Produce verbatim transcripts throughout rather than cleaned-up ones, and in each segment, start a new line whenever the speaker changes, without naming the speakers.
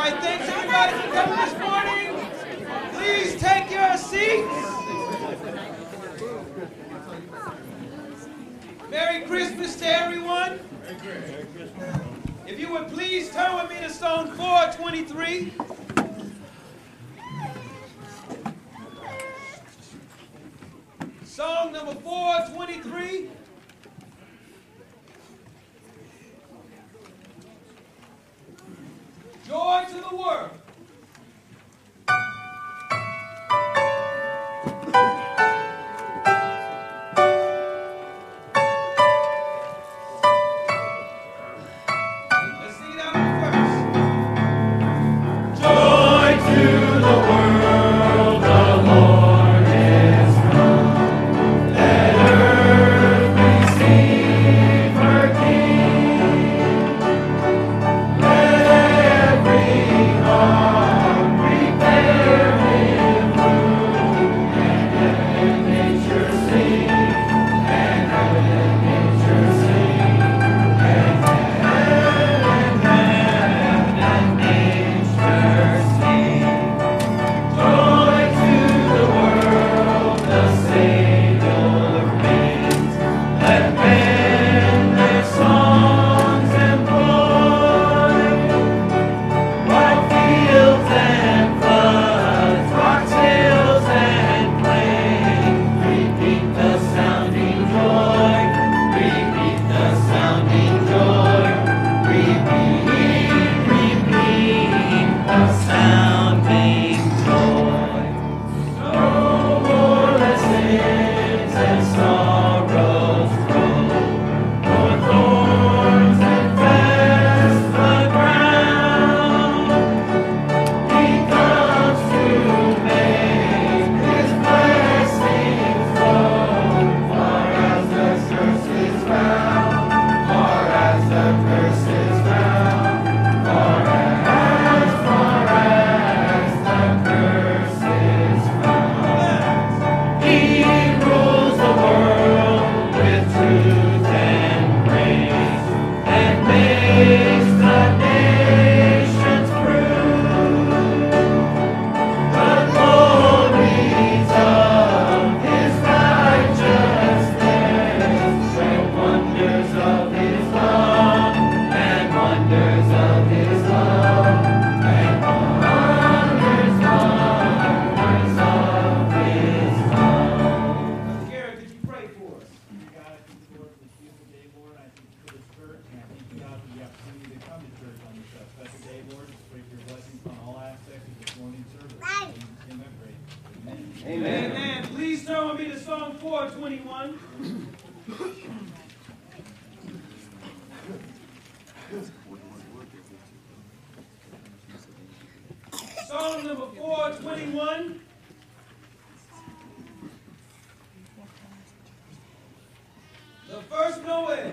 right, thanks everybody for coming this morning. Please take your seats. Merry Christmas to everyone. If you would please turn with me to Song four twenty-three. Song number four twenty-three. Joy to the world. Let's sing that one first. Joy to the world, the Lord is come. Let earth receive her King. Let every heart prepare Him room, and let nature sing, and let nature sing, and heaven and nature sing. Joy to the world, the Savior reigns. Let men their songs employ. White fields and floods, rock hills and plains, repeat the sounding joy, repeat the sounding joy, repeat, repeat the sounding joy. No more let sins and sorrows grow, nor thorns infest the ground. He comes to make His blessings flow, far as the curse is found, far as the curse is found, far as, far as the curse is found. He rules the world with truth and grace, and makes the nations prove the glories of His righteousness, the wonders of His love, and wonders of His love, and wonders, wonders of His love. Garrett, could you pray for us?
God, I thank you, Lord, for this beautiful day, Lord. I thank you for this church, and I thank you, God, for the opportunity to come to church on this uh, special day, Lord. Just pray for your blessings on all aspects of this morning's service. In Jesus' name I pray. Amen.
Amen. Please turn with me to Psalm four twenty-one. Psalm number four twenty-one. The first Noel.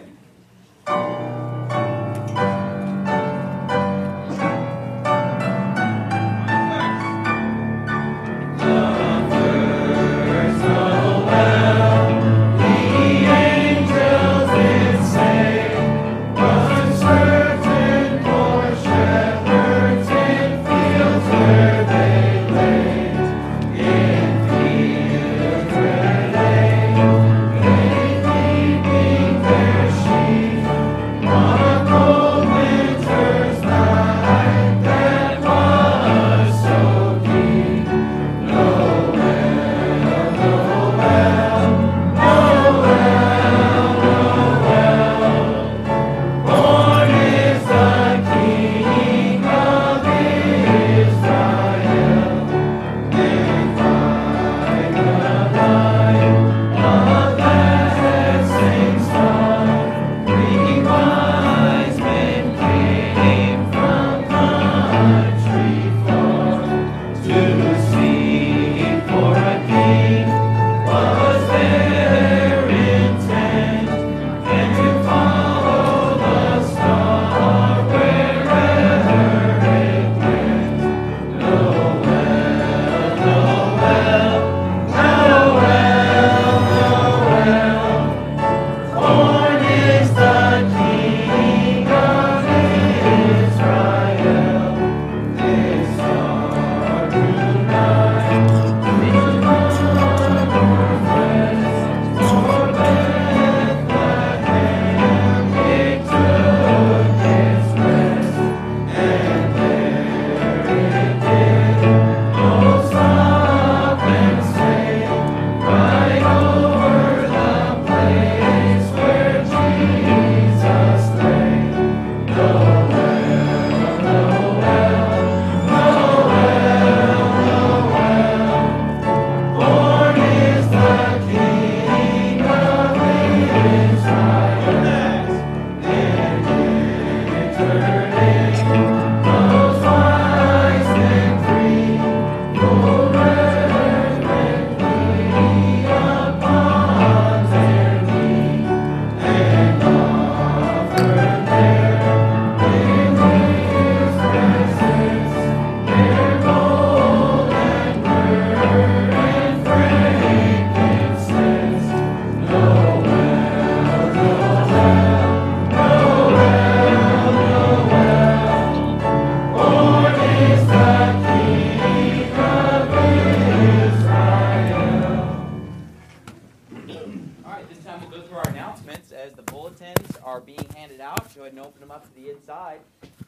Keeping their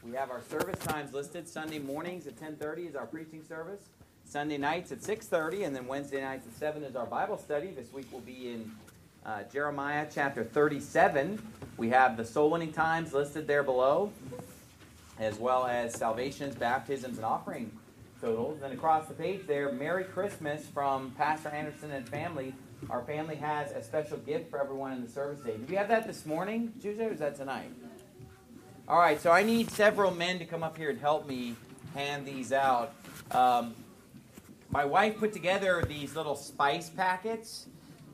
We have our service times listed. Sunday mornings at ten thirty is our preaching service. Sunday nights at six thirty, and then Wednesday nights at seven is our Bible study. This week we'll be in uh, Jeremiah chapter thirty-seven. We have the soul winning times listed there below, as well as salvations, baptisms, and offering totals. Then across the page there, Merry Christmas from Pastor Anderson and family. Our family has a special gift for everyone in the service day. Did we have that this morning, Tuesday, or is that tonight? All right, so I need several men to come up here and help me hand these out. Um, my wife put together these little spice packets.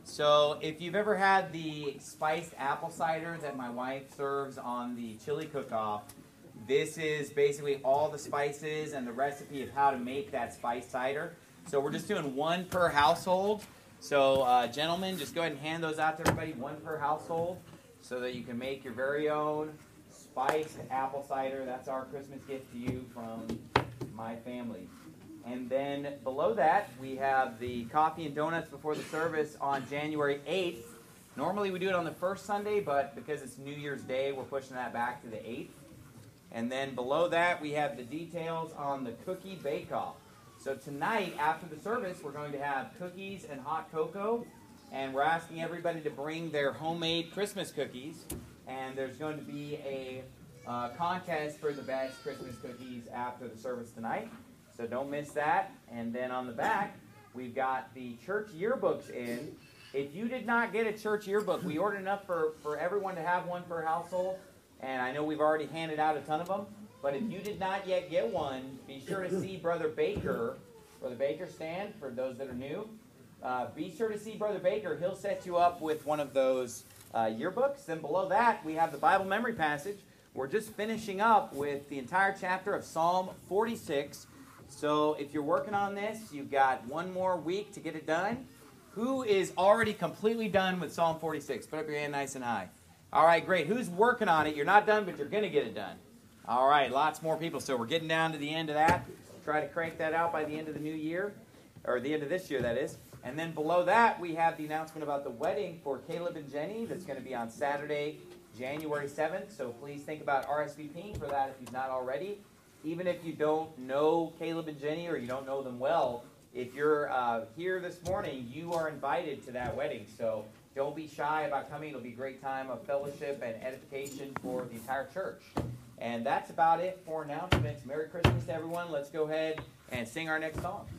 So if you've ever had the spiced apple cider that my wife serves on the chili cook-off, this is basically all the spices and the recipe of how to make that spiced cider. So we're just doing one per household. So uh, gentlemen, just go ahead and hand those out to everybody, one per household, so that you can make your very own spiced apple cider. That's our Christmas gift to you from my family. And then below that, we have the coffee and donuts before the service on January eighth. Normally we do it on the first Sunday, but because it's New Year's Day, we're pushing that back to the eighth. And then below that, we have the details on the cookie bake-off. So tonight, after the service, we're going to have cookies and hot cocoa, and we're asking everybody to bring their homemade Christmas cookies, and there's going to be a uh, contest for the best Christmas cookies after the service tonight, so don't miss that. And then on the back, we've got the church yearbooks in. If you did not get a church yearbook, we ordered enough for, for everyone to have one per household, and I know we've already handed out a ton of them. But if you did not yet get one, be sure to see Brother Baker. Brother Baker, stand for those that are new. Uh, be sure to see Brother Baker. He'll set you up with one of those uh, yearbooks. Then below that, we have the Bible memory passage. We're just finishing up with the entire chapter of Psalm forty-six. So if you're working on this, you've got one more week to get it done. Who is already completely done with Psalm forty-six? Put up your hand nice and high. All right, great. Who's working on it? You're not done, but you're going to get it done. All right, lots more people. So we're getting down to the end of that. Try to crank that out by the end of the new year, or the end of this year, that is. And then below that, we have the announcement about the wedding for Caleb and Jenny. That's going to be on Saturday, January seventh. So please think about R S V P ing for that if you've not already. Even if you don't know Caleb and Jenny, or you don't know them well, if you're uh, here this morning, you are invited to that wedding. So don't be shy about coming. It'll be a great time of fellowship and edification for the entire church. And that's about it for announcements. Merry Christmas to everyone. Let's go ahead and sing our next song.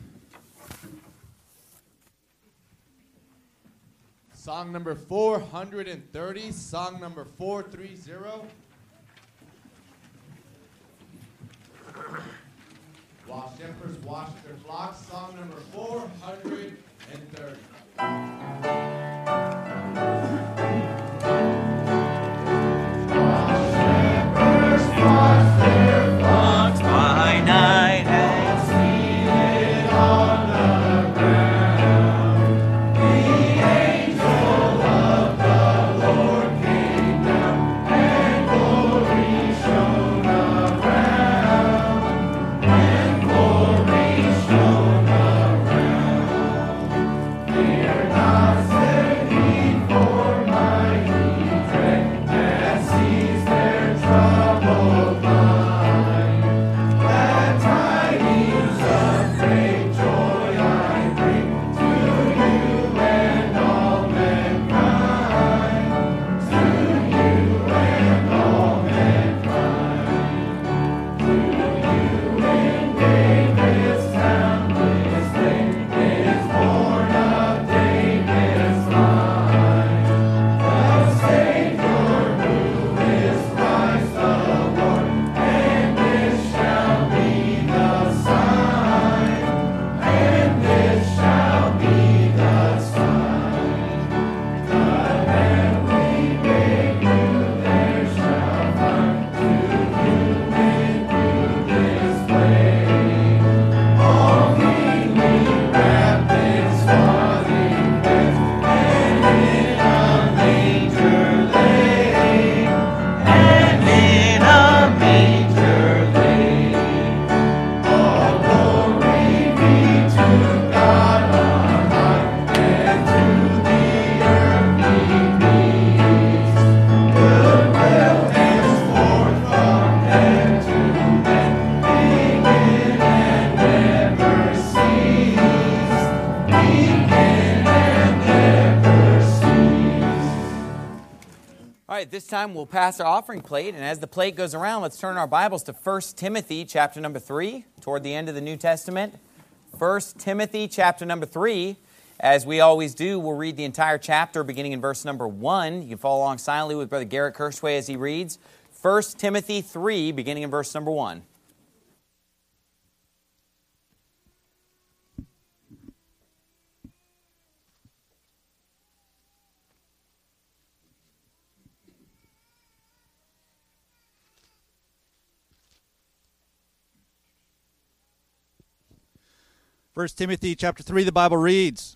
Song number four hundred thirty, song number four thirty. While shepherds watch their flocks, song number four hundred thirty.
By night and seated on the ground, the angel of the Lord came down, and glory shone around, and glory shone around. At this time, we'll pass our offering plate, and as the plate goes around, let's turn our Bibles to First Timothy chapter number three, toward the end of the New Testament. First Timothy chapter number three. As we always do, we'll read the entire chapter beginning in verse number one. You can follow along silently with Brother Garrett Kirschway as he reads. First Timothy three, beginning in verse number one.
First Timothy chapter three, the Bible reads,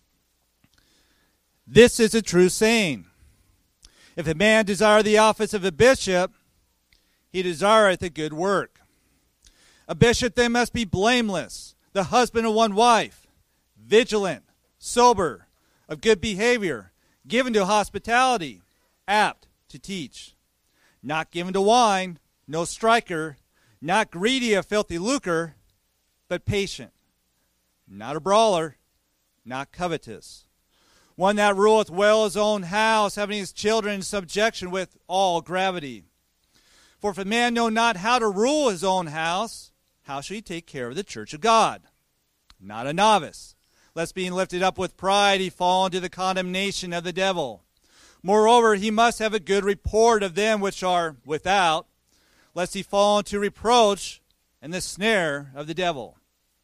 "This is a true saying. If a man desire the office of a bishop, he desireth a good work. A bishop then must be blameless, the husband of one wife, vigilant, sober, of good behavior, given to hospitality, apt to teach, not given to wine, no striker, not greedy of filthy lucre, but patient, not a brawler, not covetous, one that ruleth well his own house, having his children in subjection with all gravity. For if a man know not how to rule his own house, how shall he take care of the church of God? Not a novice, lest being lifted up with pride he fall into the condemnation of the devil. Moreover, he must have a good report of them which are without, lest he fall into reproach and the snare of the devil.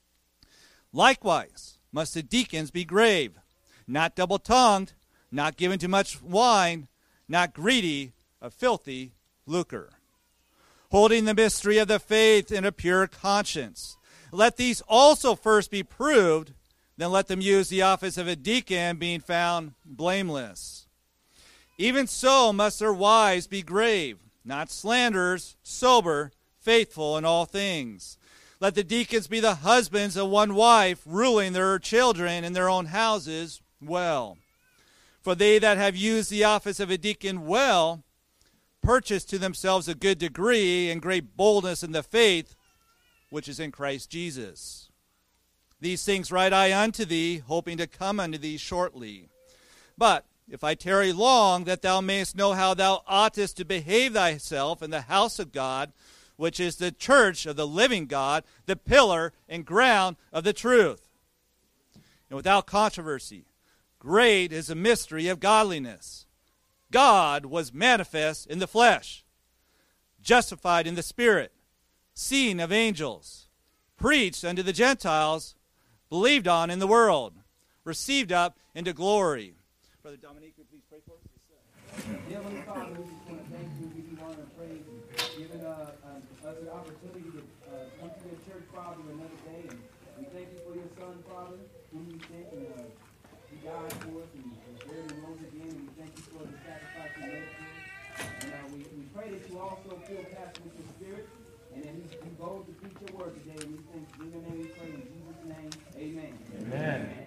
Likewise must the deacons be grave, not double-tongued, not given to much wine, not greedy of filthy lucre, holding the mystery of the faith in a pure conscience. Let these also first be proved, then let them use the office of a deacon, being found blameless. Even so must their wives be grave, not slanderers, sober, faithful in all things. Let the deacons be the husbands of one wife, ruling their children in their own houses well. For they that have used the office of a deacon well purchase to themselves a good degree and great boldness in the faith which is in Christ Jesus. These things write I unto thee, hoping to come unto thee shortly. But if I tarry long, that thou mayest know how thou oughtest to behave thyself in the house of God, which is the church of the living God, the pillar and ground of the truth. And without controversy, great is the mystery of godliness. God was manifest in the flesh, justified in the spirit, seen of angels, preached unto the Gentiles, believed on in the world, received up into glory." Brother Dominique, would you please pray for us?
Heavenly Father, we just want to thank you, give you honor and praise, and giving uh, um, us the opportunity to uh, come to your church, Father, another day. And we thank you for your Son, Father, whom you sent, and uh, he died for us, and was buried and rose again. And we thank you for the sacrifice you made for us. And uh, we, we pray that you also fill Pastor with your Spirit, and that he's he bold to preach your word today. And we thank you. In your name we pray, in Jesus' name, amen.
Amen. Amen.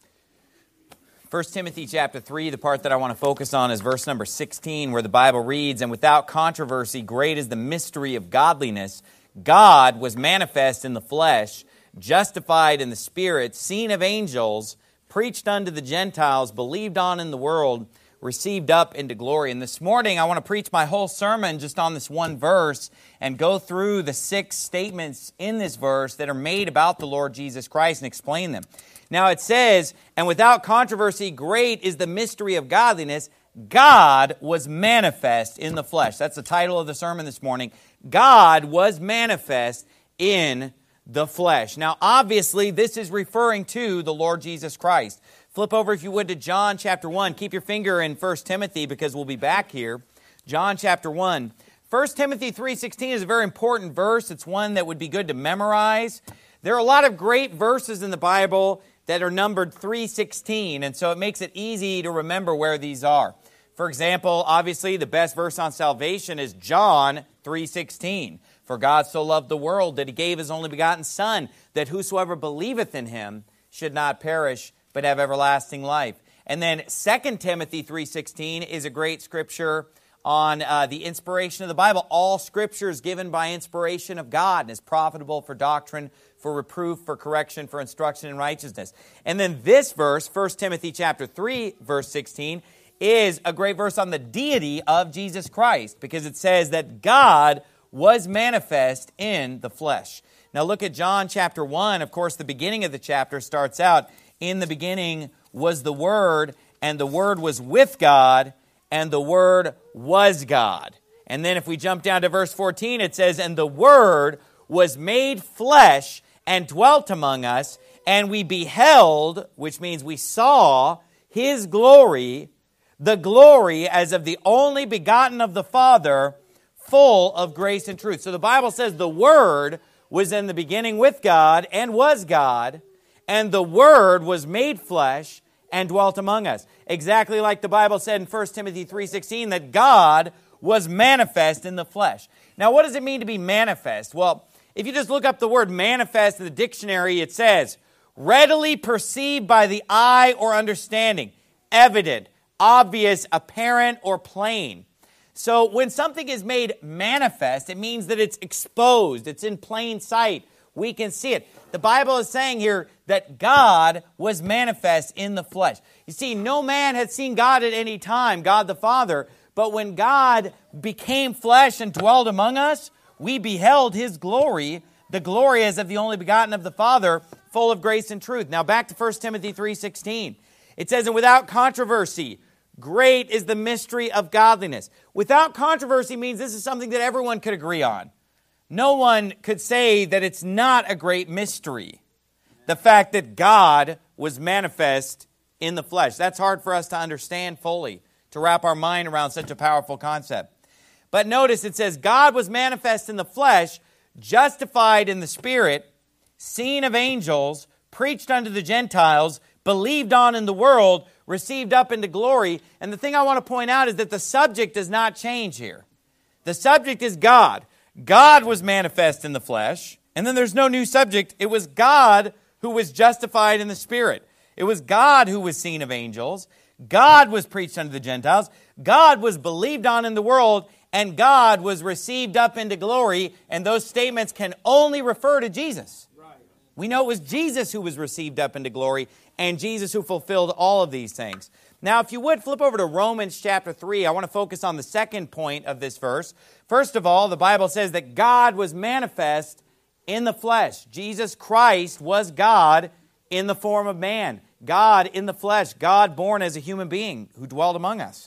First Timothy chapter three, the part that I want to focus on is verse number sixteen, where the Bible reads, "And without controversy, great is the mystery of godliness. God was manifest in the flesh, justified in the spirit, seen of angels, preached unto the Gentiles, believed on in the world, received up into glory." And this morning, I want to preach my whole sermon just on this one verse and go through the six statements in this verse that are made about the Lord Jesus Christ and explain them. Now it says, "And without controversy, great is the mystery of godliness. God was manifest in the flesh." That's the title of the sermon this morning. God was manifest in the flesh. Now, obviously, this is referring to the Lord Jesus Christ. Flip over, if you would, to John chapter one. Keep your finger in First Timothy because we'll be back here. John chapter one. First Timothy three sixteen is a very important verse. It's one that would be good to memorize. There are a lot of great verses in the Bible that are numbered three sixteen, and so it makes it easy to remember where these are. For example, obviously, the best verse on salvation is John three sixteen. "For God so loved the world that he gave his only begotten Son, that whosoever believeth in him should not perish, but have everlasting life." And then Second Timothy three sixteen is a great scripture on uh, the inspiration of the Bible. All Scripture is given by inspiration of God and is profitable for doctrine, for reproof, for correction, for instruction in righteousness. And then this verse, First Timothy chapter three, verse sixteen, is a great verse on the deity of Jesus Christ, because it says that God was manifest in the flesh. Now look at John chapter one. Of course, the beginning of the chapter starts out, in the beginning was the Word, and the Word was with God, and the Word was God. And then if we jump down to verse fourteen, it says, and the Word was made flesh and dwelt among us, and we beheld, which means we saw, His glory, the glory as of the only begotten of the Father, full of grace and truth. So the Bible says the Word was in the beginning with God and was God, and the Word was made flesh and dwelt among us. Exactly like the Bible said in First Timothy three sixteen, that God was manifest in the flesh. Now, what does it mean to be manifest? Well, if you just look up the word manifest in the dictionary, it says, readily perceived by the eye or understanding, evident, obvious, apparent, or plain. So when something is made manifest, it means that it's exposed, it's in plain sight. We can see it. The Bible is saying here that God was manifest in the flesh. You see, no man had seen God at any time, God the Father, but when God became flesh and dwelled among us, we beheld His glory, the glory as of the only begotten of the Father, full of grace and truth. Now back to First Timothy three sixteen. It says, and without controversy, great is the mystery of godliness. Without controversy means this is something that everyone could agree on. No one could say that it's not a great mystery. The fact that God was manifest in the flesh. That's hard for us to understand fully, to wrap our mind around such a powerful concept. But notice it says, God was manifest in the flesh, justified in the Spirit, seen of angels, preached unto the Gentiles, believed on in the world, received up into glory. And the thing I want to point out is that the subject does not change here. The subject is God. God was manifest in the flesh. And then there's no new subject. It was God who was justified in the Spirit. It was God who was seen of angels. God was preached unto the Gentiles. God was believed on in the world. And God was received up into glory. And those statements can only refer to Jesus. We know it was Jesus who was received up into glory, and Jesus who fulfilled all of these things. Now, if you would, flip over to Romans chapter three. I want to focus on the second point of this verse. First of all, the Bible says that God was manifest in the flesh. Jesus Christ was God in the form of man. God in the flesh. God born as a human being who dwelled among us.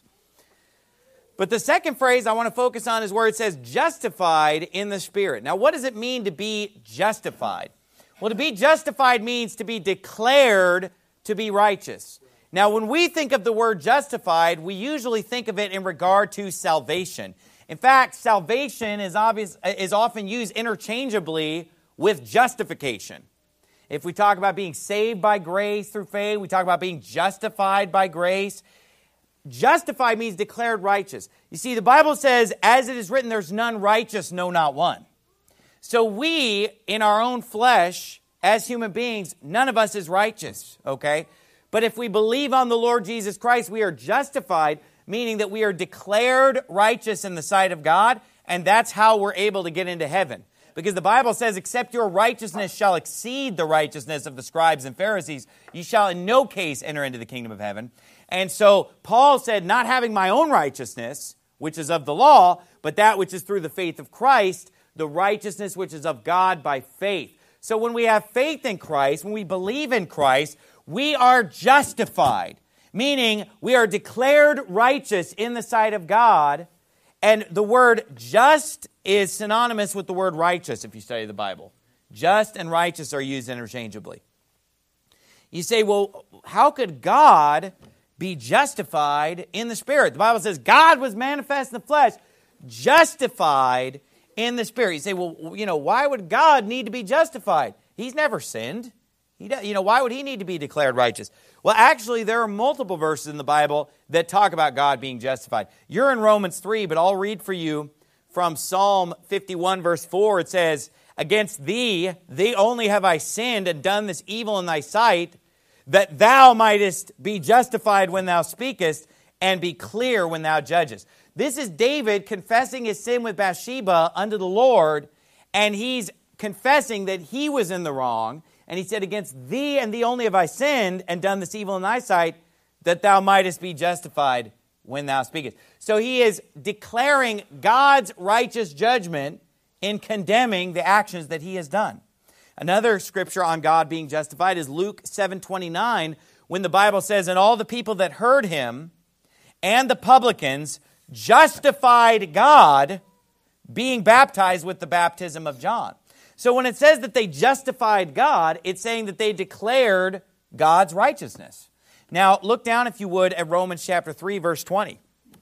But the second phrase I want to focus on is where it says justified in the Spirit. Now, what does it mean to be justified? Well, to be justified means to be declared to be righteous. Now, when we think of the word justified, we usually think of it in regard to salvation. In fact, salvation is obvious, is often used interchangeably with justification. If we talk about being saved by grace through faith, we talk about being justified by grace. Justified means declared righteous. You see, the Bible says, as it is written, there's none righteous, no, not one. So we, in our own flesh, as human beings, none of us is righteous, okay? But if we believe on the Lord Jesus Christ, we are justified, meaning that we are declared righteous in the sight of God, and that's how we're able to get into heaven. Because the Bible says, except your righteousness shall exceed the righteousness of the scribes and Pharisees, you shall in no case enter into the kingdom of heaven. And so Paul said, not having my own righteousness, which is of the law, but that which is through the faith of Christ, the righteousness which is of God by faith. So when we have faith in Christ, when we believe in Christ, we are justified, meaning we are declared righteous in the sight of God. And the word just is synonymous with the word righteous if you study the Bible. Just and righteous are used interchangeably. You say, well, how could God be justified in the Spirit? The Bible says God was manifest in the flesh, justified in the Spirit. You say, well, you know, why would God need to be justified? He's never sinned. He, you know, why would He need to be declared righteous? Well, actually, there are multiple verses in the Bible that talk about God being justified. You're in Romans three, but I'll read for you from Psalm fifty-one, verse four. It says, against thee, thee only have I sinned and done this evil in thy sight, that thou mightest be justified when thou speakest, and be clear when thou judgest. This is David confessing his sin with Bathsheba unto the Lord, and he's confessing that he was in the wrong. And he said, against thee and thee only have I sinned and done this evil in thy sight, that thou mightest be justified when thou speakest. So he is declaring God's righteous judgment in condemning the actions that he has done. Another scripture on God being justified is Luke seven twenty-nine, when the Bible says, and all the people that heard him and the publicans justified God, being baptized with the baptism of John. So when it says that they justified God, it's saying that they declared God's righteousness. Now, look down, if you would, at Romans chapter three, verse twenty.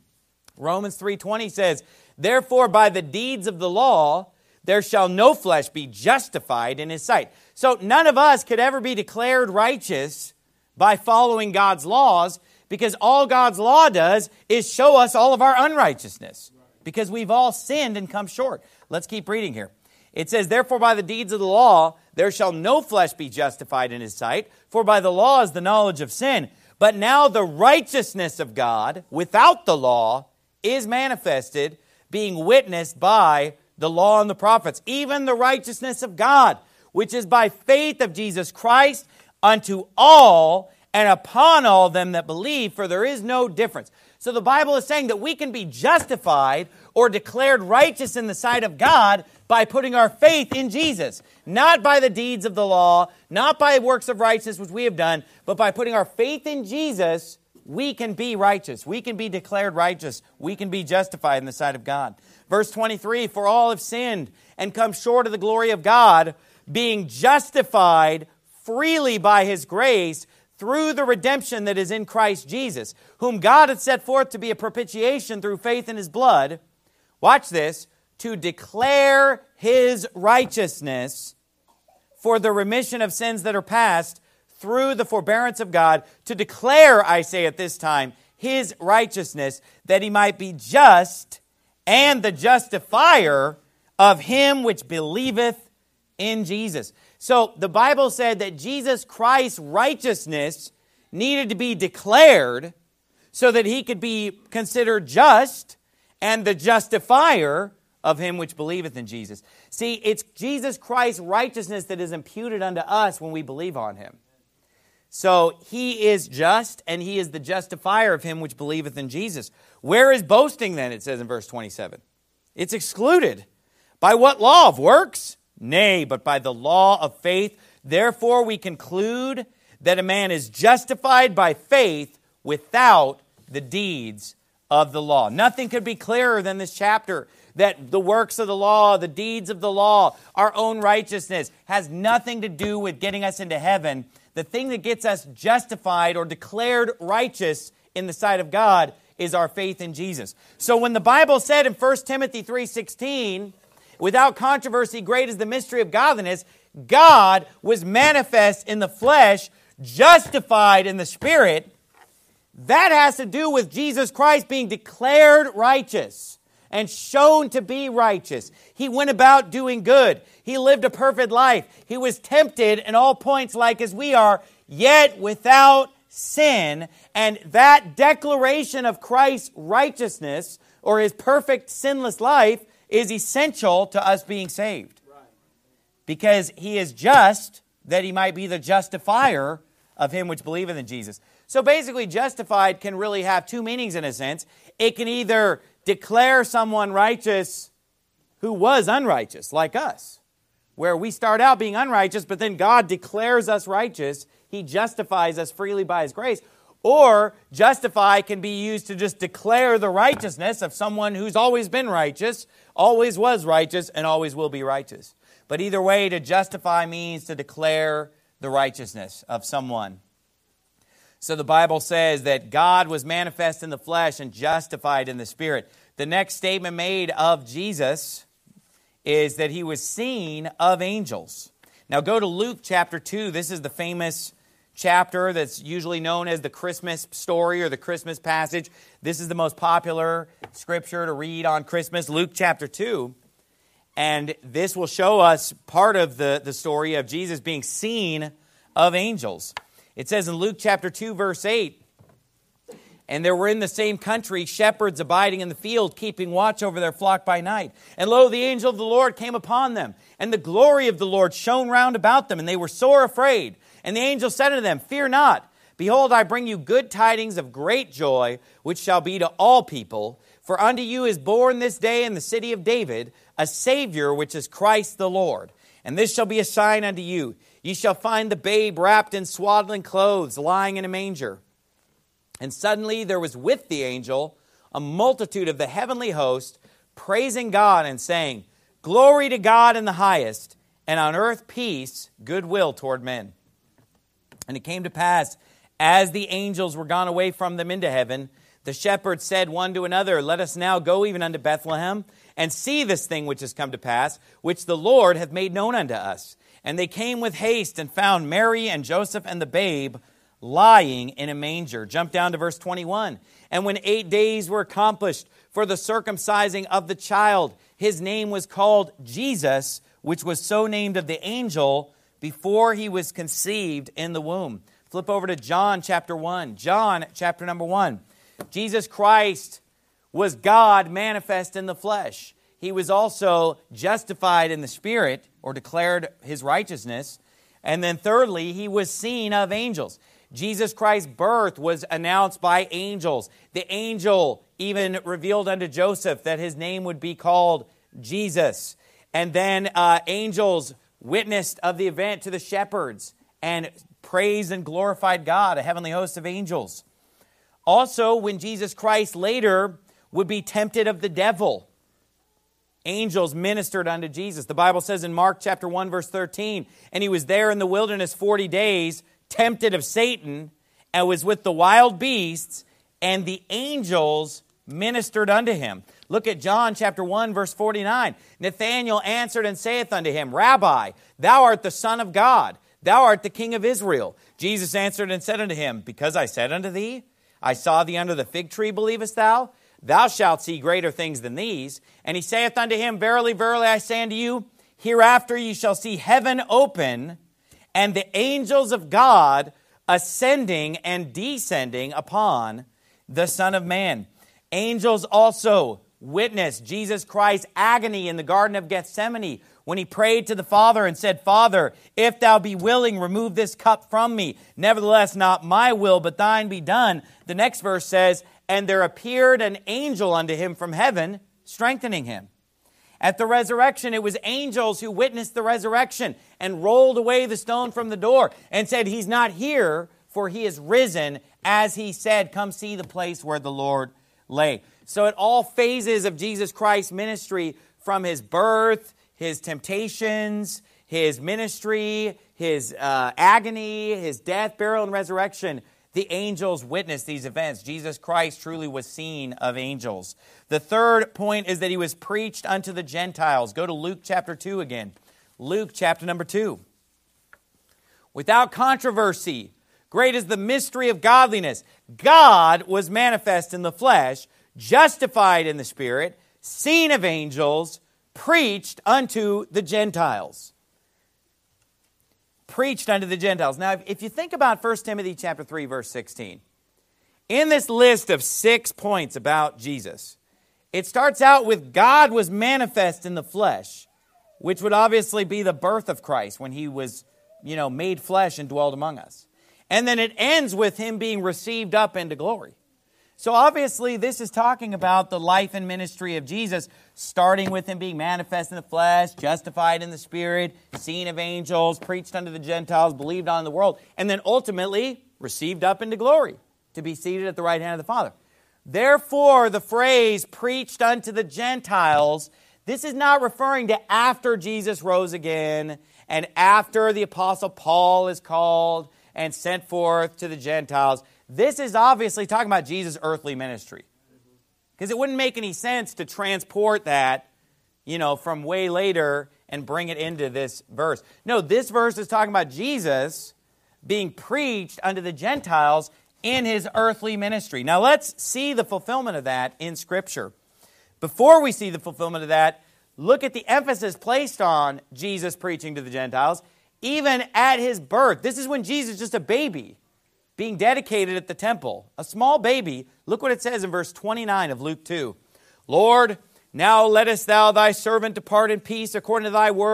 Romans three twenty says, therefore by the deeds of the law, there shall no flesh be justified in his sight. So none of us could ever be declared righteous by following God's laws, because all God's law does is show us all of our unrighteousness, because we've all sinned and come short. Let's keep reading here. It says, therefore by the deeds of the law, there shall no flesh be justified in his sight, for by the law is the knowledge of sin. But now the righteousness of God without the law is manifested, being witnessed by the law and the prophets, even the righteousness of God, which is by faith of Jesus Christ unto all and upon all them that believe, for there is no difference. So the Bible is saying that we can be justified or declared righteous in the sight of God by putting our faith in Jesus. Not by the deeds of the law, not by works of righteousness which we have done, but by putting our faith in Jesus, we can be righteous. We can be declared righteous. We can be justified in the sight of God. Verse twenty-three, for all have sinned and come short of the glory of God, being justified freely by his grace through the redemption that is in Christ Jesus, whom God hath set forth to be a propitiation through faith in his blood. Watch this, to declare his righteousness for the remission of sins that are past through the forbearance of God, to declare, I say at this time, his righteousness, that he might be just and the justifier of him which believeth in Jesus. So the Bible said that Jesus Christ's righteousness needed to be declared so that he could be considered just and the justifier of him which believeth in Jesus. See, it's Jesus Christ's righteousness that is imputed unto us when we believe on him. So he is just, and he is the justifier of him which believeth in Jesus. Where is boasting then, it says in verse twenty-seven? It's excluded. By what law? Of works? Nay, but by the law of faith. Therefore we conclude that a man is justified by faith without the deeds of the law. Nothing could be clearer than this chapter, that the works of the law, the deeds of the law, our own righteousness has nothing to do with getting us into heaven. The thing that gets us justified or declared righteous in the sight of God is our faith in Jesus. So when the Bible said in First Timothy three sixteen, without controversy, great is the mystery of godliness, God was manifest in the flesh, justified in the spirit. That has to do with Jesus Christ being declared righteous and shown to be righteous. He went about doing good. He lived a perfect life. He was tempted in all points like as we are, yet without sin. And that declaration of Christ's righteousness, or his perfect sinless life, is essential to us being saved. Because he is just, that he might be the justifier of him which believeth in Jesus. So basically, justified can really have two meanings in a sense. It can either declare someone righteous who was unrighteous, like us, where we start out being unrighteous, but then God declares us righteous. He justifies us freely by his grace. Or justify can be used to just declare the righteousness of someone who's always been righteous, always was righteous, and always will be righteous. But either way, to justify means to declare the righteousness of someone. So the Bible says that God was manifest in the flesh and justified in the spirit. The next statement made of Jesus is that he was seen of angels. Now go to Luke chapter two. This is the famous chapter that's usually known as the Christmas story or the Christmas passage. This is the most popular scripture to read on Christmas, Luke chapter two. And this will show us part of the, the story of Jesus being seen of angels. It says in Luke chapter two, verse eight, and there were in the same country shepherds abiding in the field, keeping watch over their flock by night. And lo, the angel of the Lord came upon them, and the glory of the Lord shone round about them, and they were sore afraid. And the angel said unto them, fear not, Behold, I bring you good tidings of great joy, which shall be to all people. For unto you is born this day in the city of David a Savior, which is Christ the Lord. And this shall be a sign unto you. Ye shall find the babe wrapped in swaddling clothes, lying in a manger. And suddenly there was with the angel a multitude of the heavenly host, praising God and saying, Glory to God in the highest, and on earth peace, goodwill toward men. And it came to pass, as the angels were gone away from them into heaven, the shepherds said one to another, Let us now go even unto Bethlehem, and see this thing which has come to pass, which the Lord hath made known unto us. And they came with haste and found Mary and Joseph and the babe lying in a manger. Jump down to verse twenty-one. And when eight days were accomplished for the circumcising of the child, his name was called Jesus, which was so named of the angel before he was conceived in the womb. Flip over to John chapter one. John chapter number one. Jesus Christ was God manifest in the flesh. He was also justified in the Spirit, or declared his righteousness. And then thirdly, he was seen of angels. Jesus Christ's birth was announced by angels. The angel even revealed unto Joseph that his name would be called Jesus. And then uh, angels witnessed of the event to the shepherds and praised and glorified God, a heavenly host of angels. Also, when Jesus Christ later would be tempted of the devil, angels ministered unto Jesus. The Bible says in Mark chapter one, verse thirteen, and he was there in the wilderness forty days, tempted of Satan, and was with the wild beasts, and the angels ministered unto him. Look at John chapter one, verse forty-nine. Nathanael answered and saith unto him, Rabbi, thou art the Son of God, thou art the King of Israel. Jesus answered and said unto him, Because I said unto thee, I saw thee under the fig tree, believest thou? Thou shalt see greater things than these. And he saith unto him, Verily, verily, I say unto you, hereafter ye shall see heaven open, and the angels of God ascending and descending upon the Son of Man. Angels also witnessed Jesus Christ's agony in the Garden of Gethsemane when he prayed to the Father and said, Father, if thou be willing, remove this cup from me. Nevertheless, not my will, but thine be done. The next verse says, And there appeared an angel unto him from heaven, strengthening him. At the resurrection, it was angels who witnessed the resurrection and rolled away the stone from the door and said, He's not here, for he is risen, as he said, Come see the place where the Lord lay. So at all phases of Jesus Christ's ministry, from his birth, his temptations, his ministry, his uh, agony, his death, burial, and resurrection, the angels witnessed these events. Jesus Christ truly was seen of angels. The third point is that he was preached unto the Gentiles. Go to Luke chapter two again. Luke chapter number two. Without controversy, great is the mystery of godliness. God was manifest in the flesh, justified in the Spirit, seen of angels, preached unto the Gentiles. Preached unto the Gentiles. Now, if you think about First Timothy chapter three, verse sixteen, in this list of six points about Jesus, it starts out with God was manifest in the flesh, which would obviously be the birth of Christ when he was, you know, made flesh and dwelled among us. And then it ends with him being received up into glory. So obviously this is talking about the life and ministry of Jesus, starting with him being manifest in the flesh, justified in the Spirit, seen of angels, preached unto the Gentiles, believed on in the world, and then ultimately received up into glory to be seated at the right hand of the Father. Therefore, the phrase preached unto the Gentiles, this is not referring to after Jesus rose again and after the Apostle Paul is called and sent forth to the Gentiles. This is obviously talking about Jesus' earthly ministry. Because it wouldn't make any sense to transport that, you know, from way later and bring it into this verse. No, this verse is talking about Jesus being preached unto the Gentiles in his earthly ministry. Now let's see the fulfillment of that in Scripture. Before we see the fulfillment of that, look at the emphasis placed on Jesus preaching to the Gentiles, even at his birth. This is when Jesus is just a baby, being dedicated at the temple, a small baby. Look what it says in verse twenty-nine of Luke two. Lord, now lettest thou thy servant depart in peace according to thy word,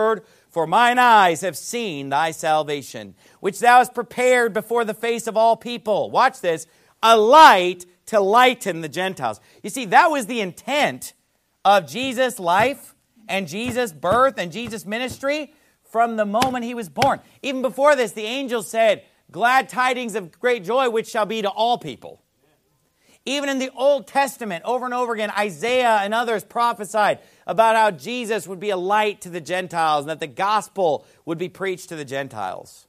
For mine eyes have seen thy salvation, which thou hast prepared before the face of all people. Watch this. A light to lighten the Gentiles. You see, that was the intent of Jesus' life and Jesus' birth and Jesus' ministry from the moment he was born. Even before this, the angel said, glad tidings of great joy, which shall be to all people. Even in the Old Testament, over and over again, Isaiah and others prophesied about how Jesus would be a light to the Gentiles and that the gospel would be preached to the Gentiles.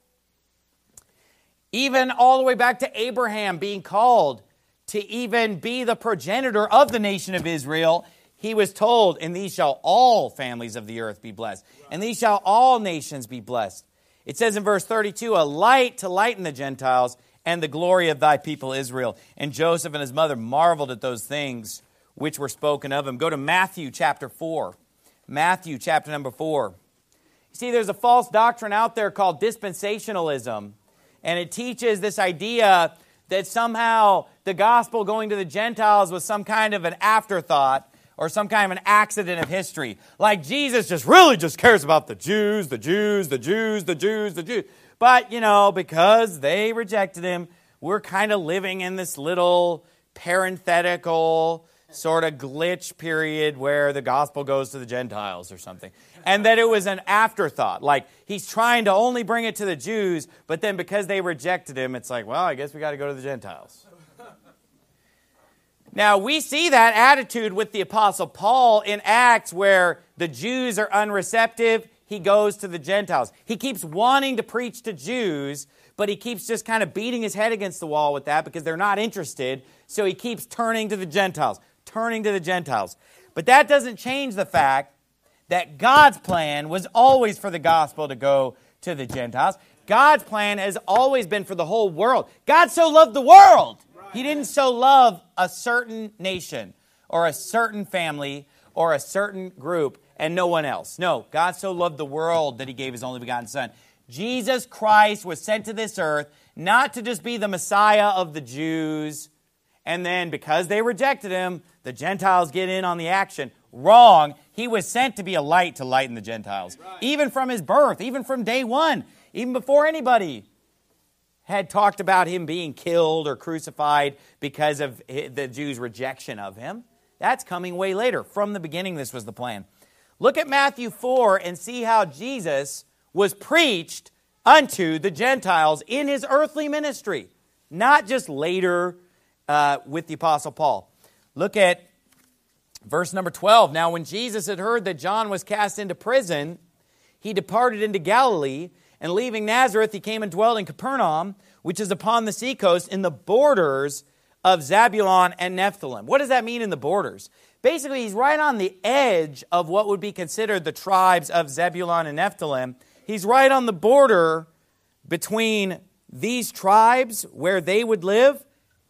Even all the way back to Abraham being called to even be the progenitor of the nation of Israel, he was told, in these shall all families of the earth be blessed, and these shall all nations be blessed. It says in verse thirty-two, a light to lighten the Gentiles and the glory of thy people Israel. And Joseph and his mother marveled at those things which were spoken of him. Go to Matthew chapter four. Matthew chapter number four. You see, there's a false doctrine out there called dispensationalism, and it teaches this idea that somehow the gospel going to the Gentiles was some kind of an afterthought or some kind of an accident of history. Like Jesus just really just cares about the Jews, the Jews, the Jews, the Jews, the Jews. But, you know, because they rejected him, we're kind of living in this little parenthetical sort of glitch period where the gospel goes to the Gentiles or something. And that it was an afterthought. Like, he's trying to only bring it to the Jews, but then because they rejected him, it's like, well, I guess we got to go to the Gentiles. Now, we see that attitude with the Apostle Paul in Acts where the Jews are unreceptive. He goes to the Gentiles. He keeps wanting to preach to Jews, but he keeps just kind of beating his head against the wall with that because they're not interested. So he keeps turning to the Gentiles, turning to the Gentiles. But that doesn't change the fact that God's plan was always for the gospel to go to the Gentiles. God's plan has always been for the whole world. God so loved the world. He didn't so love a certain nation or a certain family or a certain group and no one else. No, God so loved the world that he gave his only begotten Son. Jesus Christ was sent to this earth not to just be the Messiah of the Jews, and then because they rejected him, the Gentiles get in on the action. Wrong. He was sent to be a light to lighten the Gentiles. Right. Even from his birth, even from day one, even before anybody had talked about him being killed or crucified because of the Jews' rejection of him. That's coming way later. From the beginning, this was the plan. Look at Matthew four and see how Jesus was preached unto the Gentiles in his earthly ministry, not just later uh, with the Apostle Paul. Look at verse number twelve. Now, when Jesus had heard that John was cast into prison, he departed into Galilee, and leaving Nazareth, he came and dwelt in Capernaum, which is upon the seacoast in the borders of Zebulun and Nephthalim. What does that mean in the borders? Basically, he's right on the edge of what would be considered the tribes of Zebulun and Nephthalim. He's right on the border between these tribes where they would live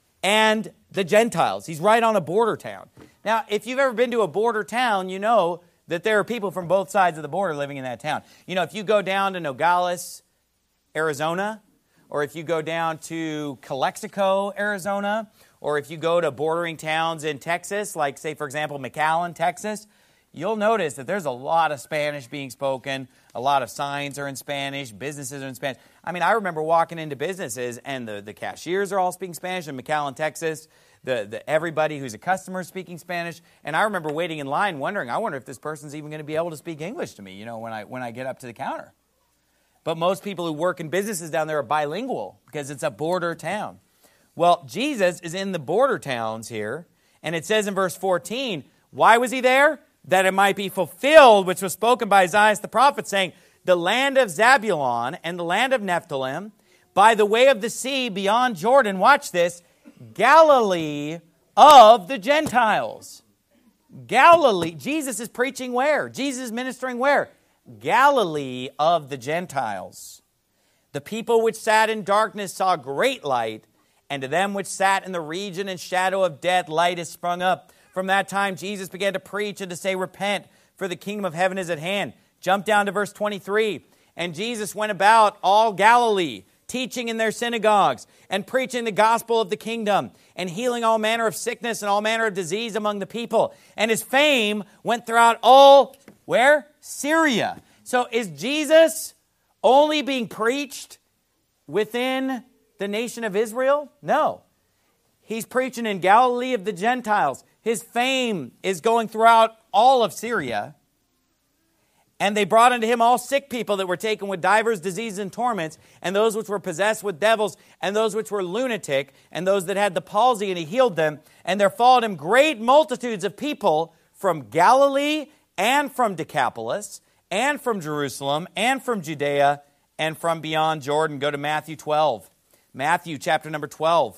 and the Gentiles. He's right on a border town. Now, if you've ever been to a border town, you know that there are people from both sides of the border living in that town. You know, if you go down to Nogales, Arizona, or if you go down to Calexico, Arizona, or if you go to bordering towns in Texas, like, say, for example, McAllen, Texas, you'll notice that there's a lot of Spanish being spoken. A lot of signs are in Spanish. Businesses are in Spanish. I mean, I remember walking into businesses, and the, the cashiers are all speaking Spanish in McAllen, Texas. The, the everybody who's a customer is speaking Spanish. And I remember waiting in line wondering, I wonder if this person's even going to be able to speak English to me, you know, when I when I get up to the counter. But most people who work in businesses down there are bilingual because it's a border town. Well, Jesus is in the border towns here, and it says in verse fourteen, why was he there? That it might be fulfilled, which was spoken by Isaiah the prophet, saying, the land of Zebulun and the land of Nephthalim, by the way of the sea beyond Jordan, watch this, Galilee of the Gentiles. Galilee. Jesus is preaching where? Jesus is ministering where? Galilee of the Gentiles. The people which sat in darkness saw great light, and to them which sat in the region and shadow of death, light is sprung up. From that time, Jesus began to preach and to say, repent, for the kingdom of heaven is at hand. Jump down to verse twenty-three. And Jesus went about all Galilee, teaching in their synagogues and preaching the gospel of the kingdom and healing all manner of sickness and all manner of disease among the people. And his fame went throughout all, where? Syria. So is Jesus only being preached within the nation of Israel? No. He's preaching in Galilee of the Gentiles. His fame is going throughout all of Syria. And they brought unto him all sick people that were taken with divers diseases and torments, and those which were possessed with devils, and those which were lunatic, and those that had the palsy, and he healed them. And there followed him great multitudes of people from Galilee, and from Decapolis, and from Jerusalem, and from Judea, and from beyond Jordan. Go to Matthew twelve. Matthew chapter number twelve.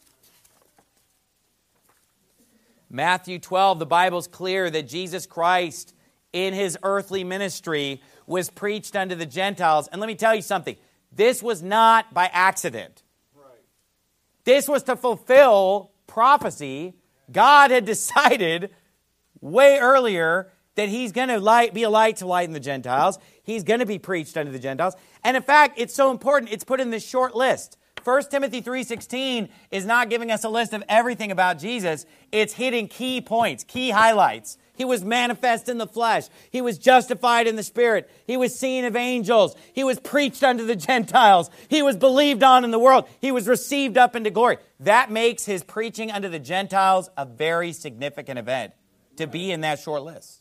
Matthew twelve, the Bible's clear that Jesus Christ in his earthly ministry was preached unto the Gentiles. And let me tell you something. This was not by accident. Right. This was to fulfill prophecy. God had decided way earlier that he's going to light, be a light to lighten the Gentiles. He's going to be preached unto the Gentiles. And in fact, it's so important, it's put in this short list. First Timothy three sixteen is not giving us a list of everything about Jesus. It's hitting key points, key highlights. He was manifest in the flesh. He was justified in the Spirit. He was seen of angels. He was preached unto the Gentiles. He was believed on in the world. He was received up into glory. That makes his preaching unto the Gentiles a very significant event to be in that short list.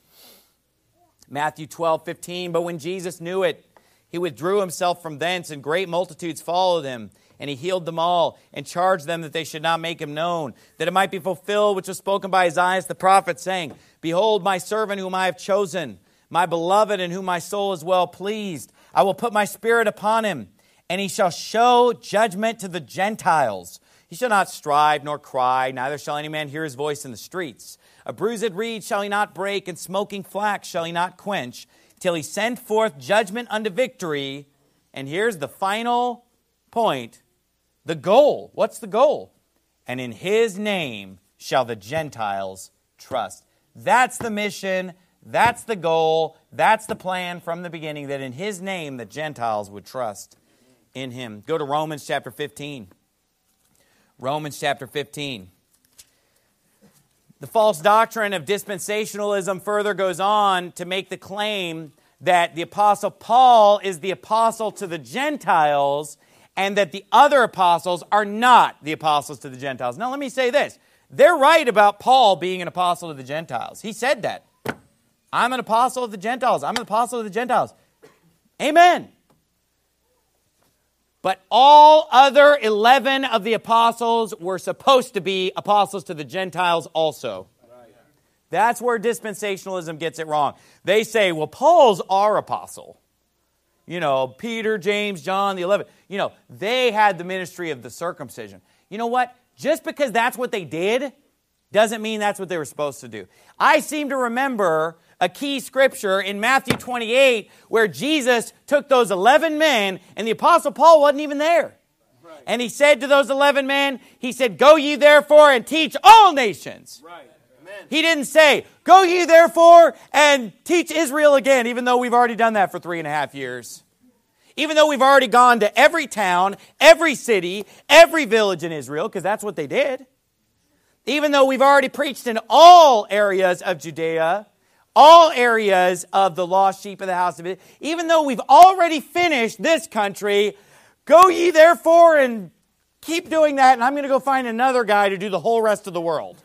Matthew twelve fifteen, but when Jesus knew it, he withdrew himself from thence, and great multitudes followed him. And he healed them all, and charged them that they should not make him known, that it might be fulfilled which was spoken by Isaiah the prophet, saying, Behold, my servant whom I have chosen, my beloved in whom my soul is well pleased. I will put my spirit upon him, and he shall show judgment to the Gentiles. He shall not strive nor cry, neither shall any man hear his voice in the streets. A bruised reed shall he not break, and smoking flax shall he not quench, till he send forth judgment unto victory. And here's the final point. The goal. What's the goal? And in his name shall the Gentiles trust. That's the mission. That's the goal. That's the plan from the beginning, that in his name the Gentiles would trust in him. Go to Romans chapter fifteen. Romans chapter fifteen. The false doctrine of dispensationalism further goes on to make the claim that the Apostle Paul is the apostle to the Gentiles, and that the other apostles are not the apostles to the Gentiles. Now let me say this. They're right about Paul being an apostle to the Gentiles. He said that. I'm an apostle of the Gentiles. I'm an apostle of the Gentiles. Amen. But all other eleven of the apostles were supposed to be apostles to the Gentiles also. That's where dispensationalism gets it wrong. They say, well, Paul's our apostle. You know, Peter, James, John, the eleven. You know, they had the ministry of the circumcision. You know what? Just because that's what they did doesn't mean that's what they were supposed to do. I seem to remember a key scripture in Matthew twenty-eight where Jesus took those eleven men, and the Apostle Paul wasn't even there. Right. And he said to those eleven men, he said, Go ye therefore and teach all nations. Right. Amen. He didn't say, Go ye therefore and teach Israel again, even though we've already done that for three and a half years. Even though we've already gone to every town, every city, every village in Israel, because that's what they did. Even though we've already preached in all areas of Judea, all areas of the lost sheep of the house of Israel, even though we've already finished this country, go ye therefore and keep doing that, and I'm going to go find another guy to do the whole rest of the world.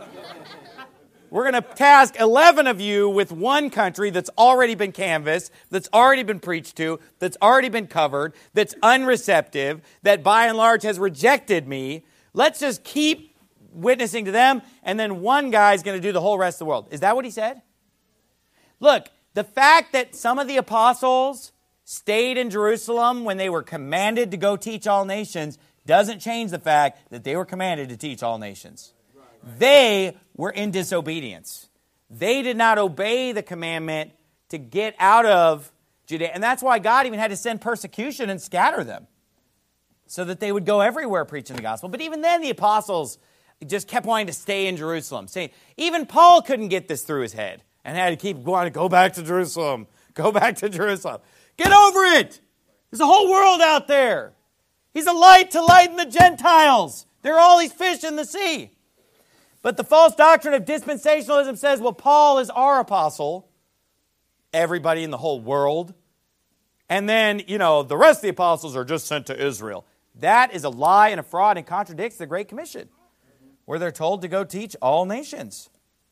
We're going to task eleven of you with one country that's already been canvassed, that's already been preached to, that's already been covered, that's unreceptive, that by and large has rejected me. Let's just keep witnessing to them, and then one guy's going to do the whole rest of the world. Is that what he said? Look, the fact that some of the apostles stayed in Jerusalem when they were commanded to go teach all nations doesn't change the fact that they were commanded to teach all nations. They were in disobedience. They did not obey the commandment to get out of Judea. And that's why God even had to send persecution and scatter them so that they would go everywhere preaching the gospel. But even then, the apostles just kept wanting to stay in Jerusalem. Saying, even Paul couldn't get this through his head and had to keep going, go back to Jerusalem, go back to Jerusalem. Get over it. There's a whole world out there. He's a light to lighten the Gentiles. There are all these fish in the sea. But the false doctrine of dispensationalism says, well, Paul is our apostle.
everybody in the whole world. And then, you know, the rest of the apostles are just sent to Israel. That is a lie and a fraud and contradicts the Great Commission, where they're told to go teach all nations.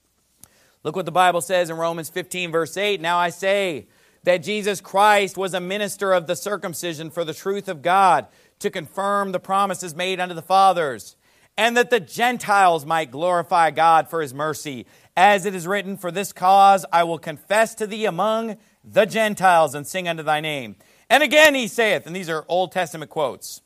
Look what the Bible says in Romans fifteen, verse eight. Now I say that Jesus Christ was a minister of the circumcision for the truth of God, to confirm the promises made unto the fathers, and that the Gentiles might glorify God for his mercy. As it is written, for this cause I will confess to thee among the Gentiles, and sing unto thy name. And again he saith, and these are Old Testament quotes,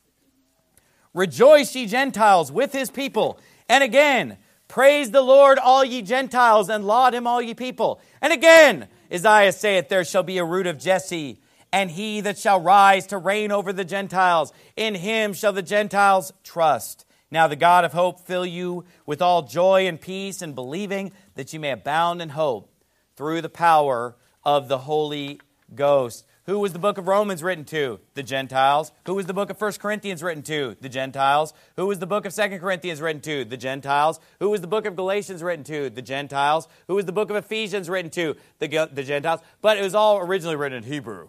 rejoice ye Gentiles with his people. And again, praise the Lord all ye Gentiles, and laud him all ye people. And again, Isaiah saith, there shall be a root of Jesse, and he that shall rise to reign over the Gentiles. In him shall the Gentiles trust. Now the God of hope fill you with all joy and peace in believing, that you may abound in hope through the power of the Holy Ghost. Who was the book of Romans written to? The Gentiles. Who was the book of First Corinthians written to? The Gentiles. Who was the book of Second Corinthians written to? The Gentiles. Who was the book of Galatians written to? The Gentiles. Who was the book of Ephesians written to? The, the Gentiles. But it was all originally written in Hebrew.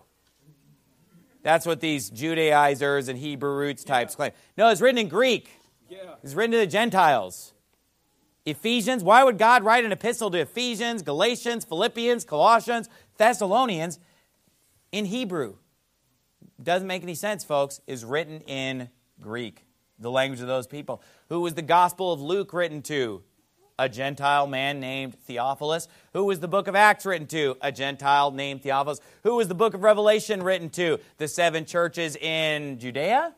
That's what these Judaizers and Hebrew roots types claim. No, it's written in Greek. It's written to the Gentiles. Ephesians, why would God write an epistle to Ephesians, Galatians, Philippians, Colossians, Thessalonians in Hebrew? Doesn't make any sense, folks. It's written in Greek, the language of those people. Who was the Gospel of Luke written to? A Gentile man named Theophilus. Who was the book of Acts written to? A Gentile named Theophilus. Who was the book of Revelation written to? The seven churches in Judea?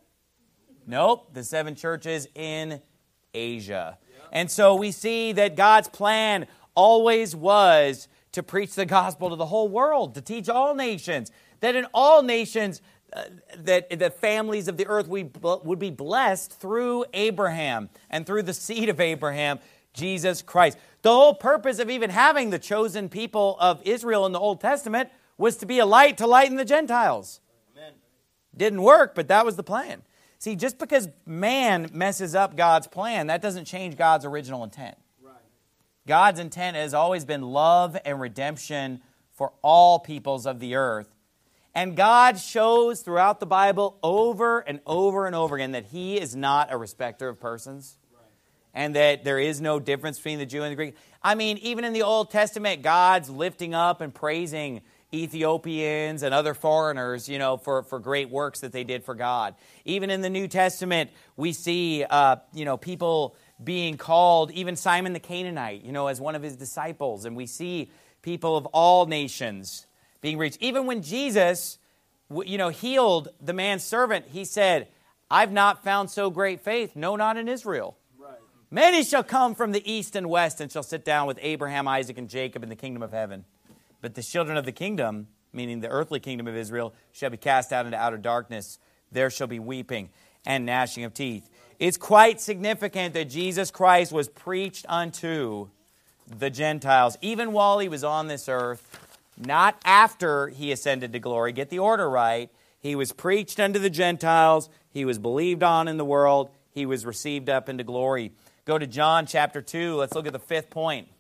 Nope, the seven churches in Asia. And so we see that God's plan always was to preach the gospel to the whole world, to teach all nations, that in all nations, uh, that the families of the earth would be blessed through Abraham and through the seed of Abraham, Jesus Christ. The whole purpose of even having the chosen people of Israel in the Old Testament was to be a light to lighten the Gentiles. Amen. Didn't work, but that was the plan. See, just because man messes up God's plan, that doesn't change God's original intent. Right. God's intent has always been love and redemption for all peoples of the earth. And God shows throughout the Bible over and over and over again that He is not a respecter of persons. Right. And that there is no difference between the Jew and the Greek. I mean, even in the Old Testament, God's lifting up and praising Ethiopians and other foreigners, you know, for, for great works that they did for God. Even in the New Testament, we see, uh, you know, people being called, even Simon the Canaanite, you know, as one of his disciples. And we see people of all nations being reached. Even when Jesus, you know, healed the man's servant, he said, I've not found so great faith, no, not in Israel. Right. Many shall come from the east and west and shall sit down with Abraham, Isaac, and Jacob in the kingdom of heaven. But the children of the kingdom, meaning the earthly kingdom of Israel, shall be cast out into outer darkness. There shall be weeping and gnashing of teeth. It's quite significant that Jesus Christ was preached unto the Gentiles, even while He was on this earth, not after He ascended to glory. Get the order right. He was preached unto the Gentiles. He was believed on in the world. He was received up into glory. Go to John chapter two. Let's look at the fifth point.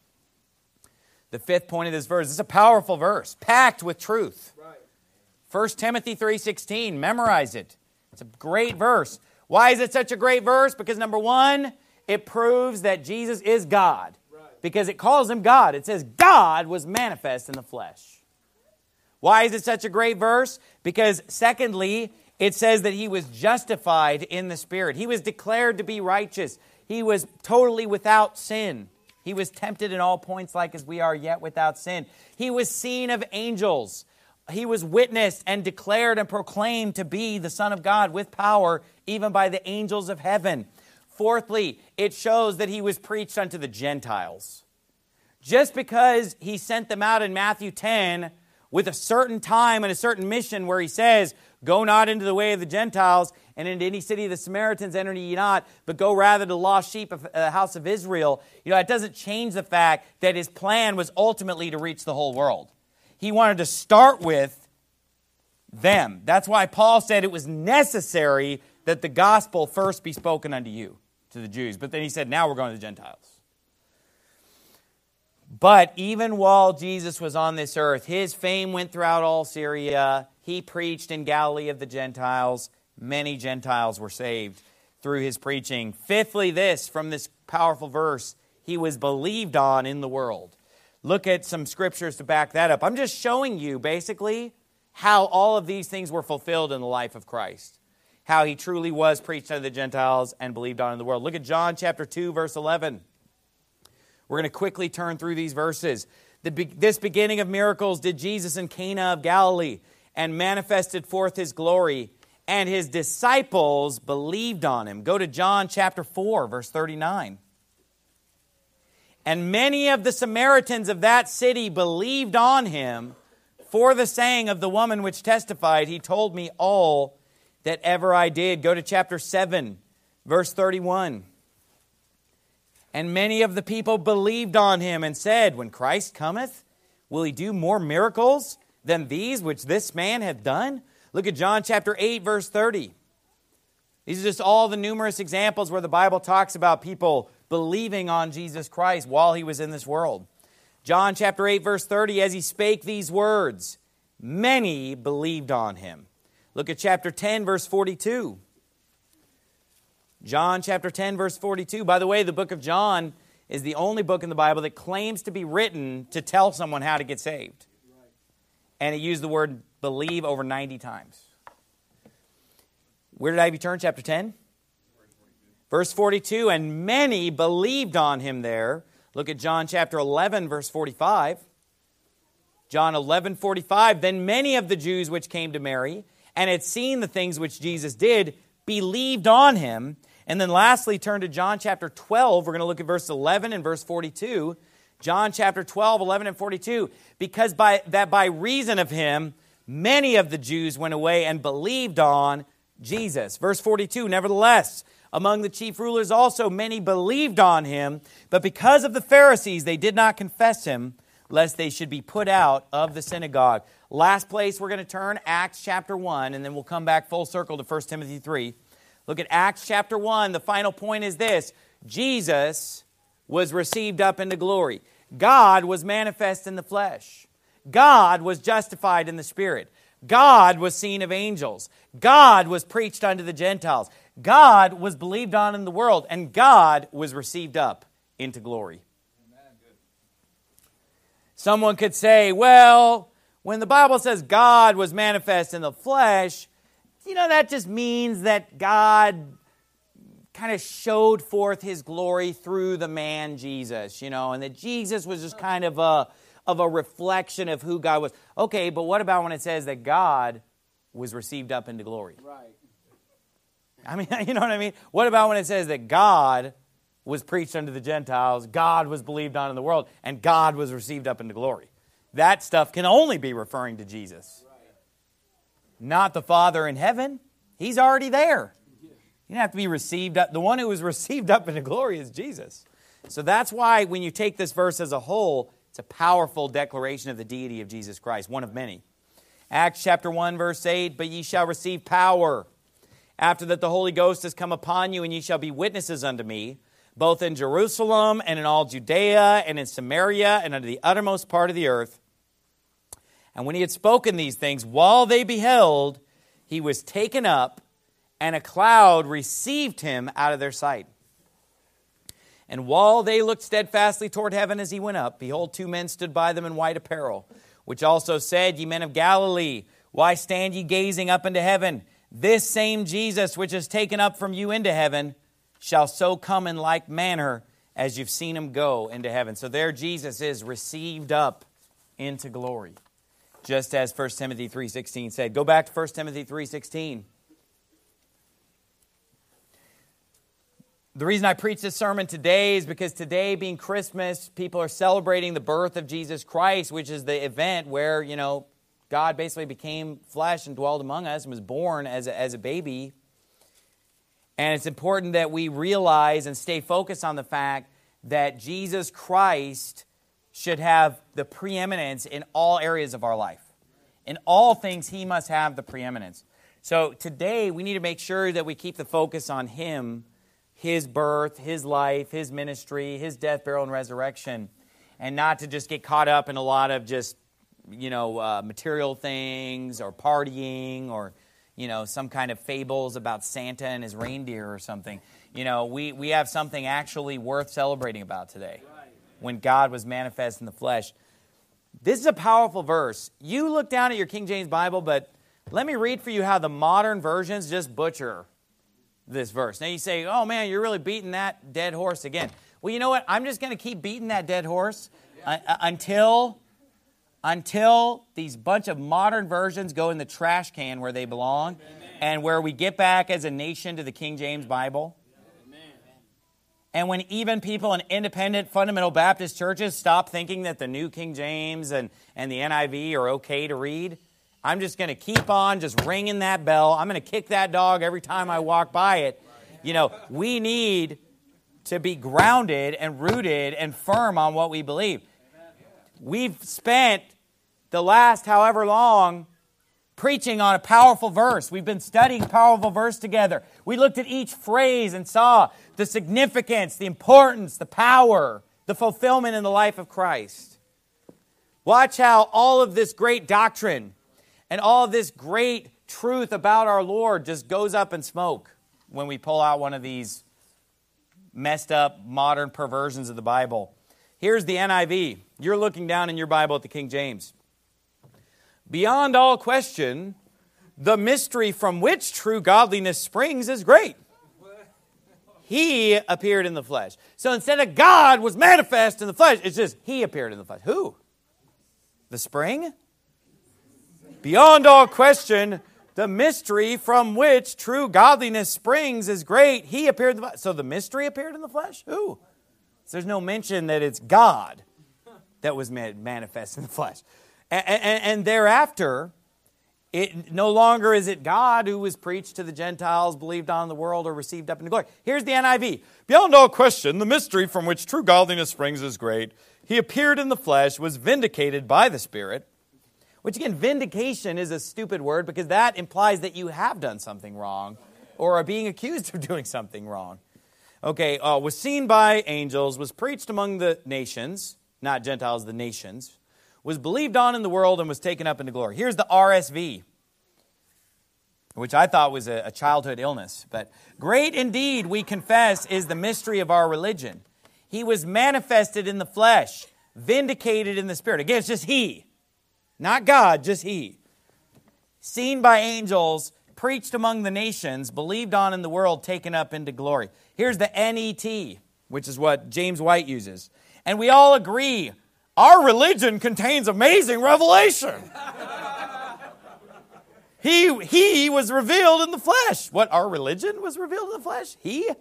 The fifth point of this verse. This is a powerful verse, packed with truth. Right. First Timothy three sixteen, memorize it. It's a great verse. Why is it such a great verse? Because number one, it proves that Jesus is God. Right. Because it calls Him God. It says God was manifest in the flesh. Why is it such a great verse? Because secondly, it says that He was justified in the Spirit. He was declared to be righteous. He was totally without sin. He was tempted in all points like as we are, yet without sin. He was seen of angels. He was witnessed and declared and proclaimed to be the Son of God with power, even by the angels of heaven. Fourthly, it shows that He was preached unto the Gentiles. Just because He sent them out in Matthew ten with a certain time and a certain mission where He says, go not into the way of the Gentiles, and into any city of the Samaritans enter ye not, but go rather to the lost sheep of the house of Israel. You know, it doesn't change the fact that His plan was ultimately to reach the whole world. He wanted to start with them. That's why Paul said it was necessary that the gospel first be spoken unto you, to the Jews. But then he said, now we're going to the Gentiles.
But even while Jesus was on this earth, his fame went throughout all Syria. He preached in Galilee of the Gentiles. Many Gentiles were saved through his preaching. Fifthly, this, from this powerful verse, he was believed on in the world. Look at some scriptures to back that up. I'm just showing you, basically, how all of these things were fulfilled in the life of Christ. How he truly was preached unto the Gentiles and believed on in the world. Look at John chapter two, verse eleven. We're going to quickly turn through these verses. The, this beginning of miracles did Jesus in Cana of Galilee, and manifested forth his glory, and his disciples believed on him. Go to John chapter four, verse thirty-nine. And many of the Samaritans of that city believed on him for the saying of the woman which testified, he told me all that ever I did. Go to chapter seven, verse thirty-one. And many of the people believed on him and said, when Christ cometh, will he do more miracles than these which this man hath done? Look at John chapter eight, verse thirty. These are just all the numerous examples where the Bible talks about people believing on Jesus Christ while he was in this world. John chapter eight, verse thirty, as he spake these words, many believed on him. Look at chapter ten, verse forty-two. John chapter ten, verse forty-two. By the way, the book of John is the only book in the Bible that claims to be written to tell someone how to get saved. And it used the word believe over ninety times. Where did I have you turn? Chapter ten? Verse forty-two. And many believed on him there. Look at John chapter eleven, verse forty-five. John eleven, forty-five. Then many of the Jews which came to Mary and had seen the things which Jesus did believed on him. And then lastly, turn to John chapter twelve. We're going to look at verse eleven and verse forty-two. John chapter twelve, eleven and forty-two. Because by that by reason of him, many of the Jews went away and believed on Jesus. Verse forty-two, nevertheless, among the chief rulers also many believed on him, but because of the Pharisees they did not confess him, lest they should be put out of the synagogue. Last place we're going to turn, Acts chapter one, and then we'll come back full circle to First Timothy three. Look at Acts chapter one. The final point is this. Jesus was received up into glory. God was manifest in the flesh. God was justified in the Spirit. God was seen of angels. God was preached unto the Gentiles. God was believed on in the world. And God was received up into glory. Someone could say, well, when the Bible says God was manifest in the flesh, you know, that just means that God kind of showed forth his glory through the man Jesus, you know, and that Jesus was just kind of a, of a reflection of who God was. Okay, but what about when it says that God was received up into glory?
Right.
I mean, you know what I mean? What about when it says that God was preached unto the Gentiles, God was believed on in the world, and God was received up into glory? That stuff can only be referring to Jesus. Not the Father in heaven. He's already there. You don't have to be received up. The one who was received up into glory is Jesus. So that's why when you take this verse as a whole, it's a powerful declaration of the deity of Jesus Christ, one of many. Acts chapter one, verse eight, but ye shall receive power after that the Holy Ghost has come upon you, and ye shall be witnesses unto me, both in Jerusalem and in all Judea and in Samaria and unto the uttermost part of the earth. And when he had spoken these things, while they beheld, he was taken up, and a cloud received him out of their sight. And while they looked steadfastly toward heaven as he went up, behold, two men stood by them in white apparel, which also said, Ye men of Galilee, why stand ye gazing up into heaven? This same Jesus, which is taken up from you into heaven, shall so come in like manner as you've seen him go into heaven. So there Jesus is received up into glory. Just as First Timothy three sixteen said. Go back to First Timothy three sixteen. The reason I preach this sermon today is because today being Christmas, people are celebrating the birth of Jesus Christ, which is the event where, you know, God basically became flesh and dwelled among us and was born as a, as a baby. And it's important that we realize and stay focused on the fact that Jesus Christ should have the preeminence in all areas of our life. In all things, he must have the preeminence. So today, we need to make sure that we keep the focus on him, his birth, his life, his ministry, his death, burial, and resurrection.
and not to just get caught up in a lot of just, you know, uh, material things or partying or, you know, some kind of fables about Santa and his reindeer or something. You know, we, we have something actually worth celebrating about today, when God was manifest in the flesh. This is a powerful verse. You look down at your King James Bible, but let me read for you how the modern versions just butcher this verse. Now you say, oh man, you're really beating that dead horse again. Well, you know what? I'm just going to keep beating that dead horse uh, uh, until... Until these bunch of modern versions go in the trash can where they belong. Amen. And where we get back as a nation to the King James Bible. Amen. And when even people in independent fundamental Baptist churches stop thinking that the New King James and, and the N I V are okay to read, I'm just going to keep on just ringing that bell. I'm going to kick that dog every time I walk by it. You know, we need to be grounded and rooted and firm on what we believe. We've spent the last however long preaching on a powerful verse. We've been studying powerful verse together. We looked at each phrase and saw the significance, the importance, the power, the fulfillment in the life of Christ. Watch how all of this great doctrine and all of this great truth about our Lord just goes up in smoke when we pull out one of these messed up modern perversions of the Bible. Here's the N I V. You're looking down in your Bible at the King James. Beyond all question, the mystery from which true godliness springs is great. He appeared in the flesh. So instead of God was manifest in the flesh, it's just He appeared in the flesh. Who? The spring? Beyond all question, the mystery from which true godliness springs is great. He appeared in the flesh. So the mystery appeared in the flesh? Who? So there's no mention that it's God that was manifest in the flesh. And, and, and thereafter, it no longer is it God who was preached to the Gentiles, believed on in the world, or received up into glory. Here's the N I V. Beyond all question, the mystery from which true godliness springs is great. He appeared in the flesh, was vindicated by the Spirit. Which again, vindication is a stupid word because that implies that you have done something wrong or are being accused of doing something wrong. Okay, uh, was seen by angels, was preached among the nations, not Gentiles, the nations, was believed on in the world and was taken up into glory. Here's the R S V, which I thought was a, a childhood illness. But great indeed, we confess, is the mystery of our religion. He was manifested in the flesh, vindicated in the Spirit. Again, it's just He, not God, just He. Seen by angels, preached among the nations, believed on in the world, taken up into glory. Here's the N E T, which is what James White uses. And we all agree, our religion contains amazing revelation. he, he was revealed in the flesh. What, our religion was revealed in the flesh? He?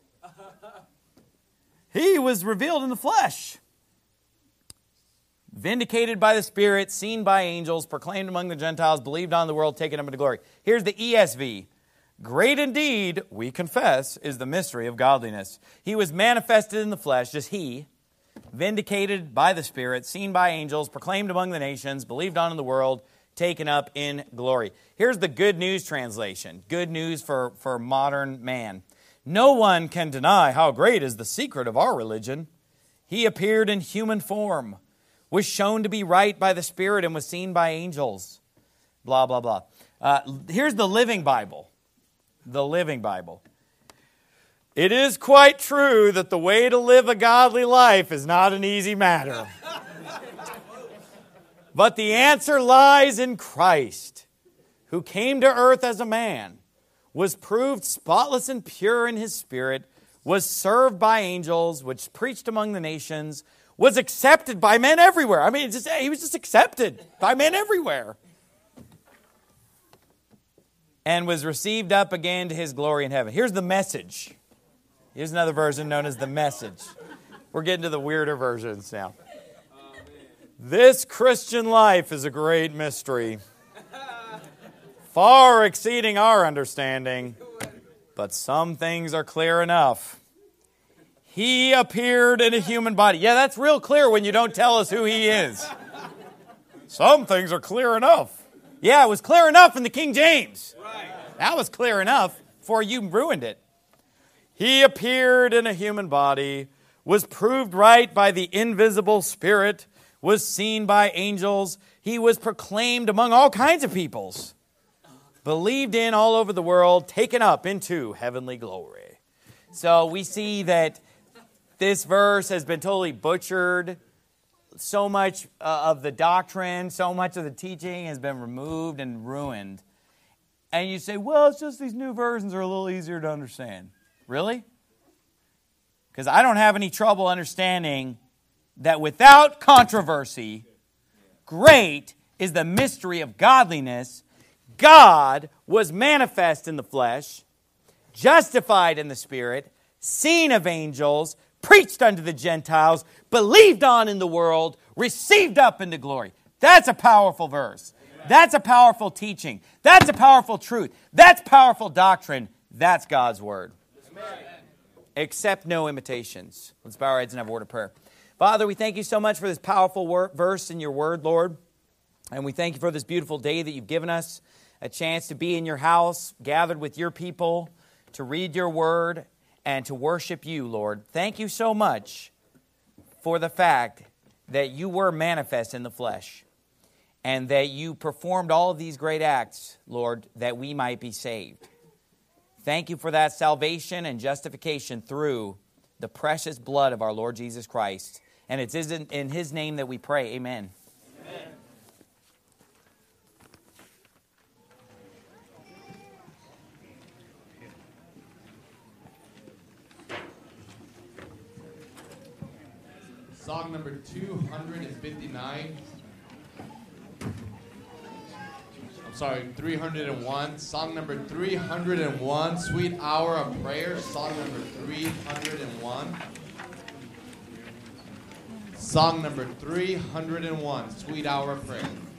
He was revealed in the flesh. Vindicated by the Spirit, seen by angels, proclaimed among the Gentiles, believed on in the world, taken up into glory. Here's the E S V. Great indeed, we confess, is the mystery of godliness. He was manifested in the flesh, just He, vindicated by the Spirit, seen by angels, proclaimed among the nations, believed on in the world, taken up in glory. Here's the Good News translation. Good news for, for modern man. No one can deny how great is the secret of our religion. He appeared in human form, was shown to be right by the Spirit, and was seen by angels. Blah, blah, blah. Uh, here's the Living Bible. The Living Bible. It is quite true that the way to live a godly life is not an easy matter. But the answer lies in Christ, who came to earth as a man, was proved spotless and pure in His Spirit, was served by angels, which preached among the nations, was accepted by men everywhere. I mean, just, He was just accepted by men everywhere. And was received up again to His glory in heaven. Here's the Message. Here's another version known as the Message. We're getting to the weirder versions now. This Christian life is a great mystery, far exceeding our understanding, but some things are clear enough. He appeared in a human body. Yeah, that's real clear when you don't tell us who He is. Some things are clear enough. Yeah, it was clear enough in the King James. That was clear enough before you ruined it. He appeared in a human body, was proved right by the invisible Spirit, was seen by angels. He was proclaimed among all kinds of peoples, believed in all over the world, taken up into heavenly glory. So we see that this verse has been totally butchered. So much uh, of the doctrine, so much of the teaching has been removed and ruined. And you say, well, it's just these new versions are a little easier to understand. Really? Because I don't have any trouble understanding that without controversy, great is the mystery of godliness. God was manifest in the flesh, justified in the Spirit, seen of angels, preached unto the Gentiles, believed on in the world, received up into glory. That's a powerful verse. That's a powerful teaching. That's a powerful truth. That's powerful doctrine. That's God's word. Amen. Accept no imitations. Let's bow our heads and have a word of prayer. Father, we thank you so much for this powerful word, verse in your word, Lord. And we thank you for this beautiful day that you've given us, a chance to be in your house, gathered with your people, to read your word, and to worship you, Lord. Thank you so much for the fact that you were manifest in the flesh and that you performed all of these great acts, Lord, that we might be saved. Thank you for that salvation and justification through the precious blood of our Lord Jesus Christ. And it's in his name that we pray. Amen.
Amen.
Song number two hundred fifty-nine. I'm sorry, three hundred one. Song number three hundred one, Sweet Hour of Prayer. Song number three hundred one. Song number three hundred one, Sweet Hour of Prayer.